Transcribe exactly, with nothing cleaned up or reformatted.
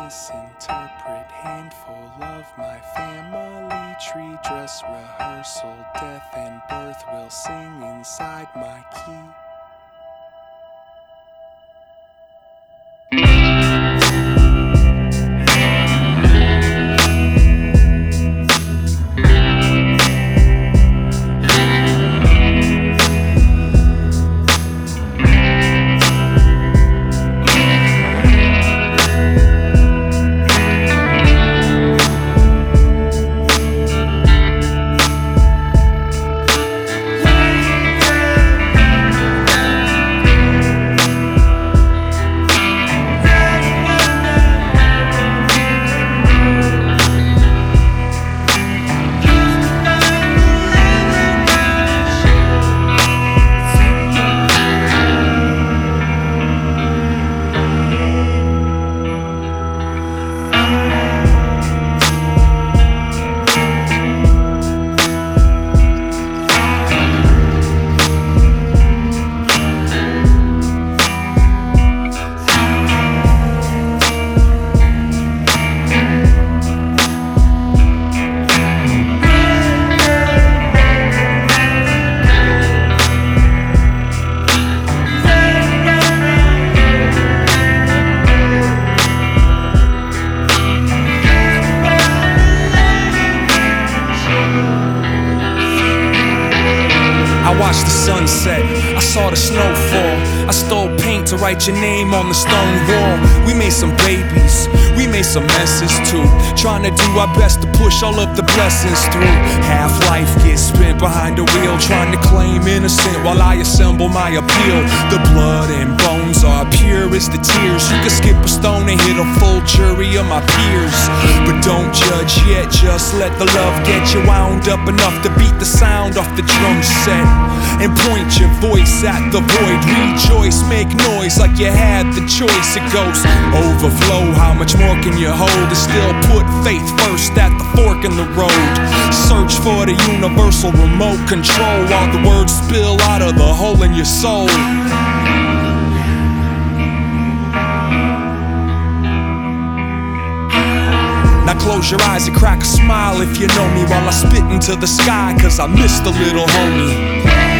misinterpret. Handful of my family tree. Dress rehearsal, death and birth will sing inside my key. I watched the sunset, I saw the snowfall. I stole paint to write your name on the stone wall. We made some babies, we made some messes too. Trying to do our best to push all of the blessings through. Half life gets spent behind the wheel, trying to claim innocent while I assemble my appeal. The blood and bones are pure as the tears. You can skip a stone and hit a full jury of my peers. But don't judge yet, just let the love get you wound up enough to beat the sound off the drum set. And point your voice at the void. Rejoice, make noise like you had the choice. It goes overflow, how much more can you hold? And still put faith first at the fork in the road. Search for the universal remote control while the words spill out of the hole in your soul. Now close your eyes and crack a smile if you know me while I spit into the sky, cause I missed the little homie.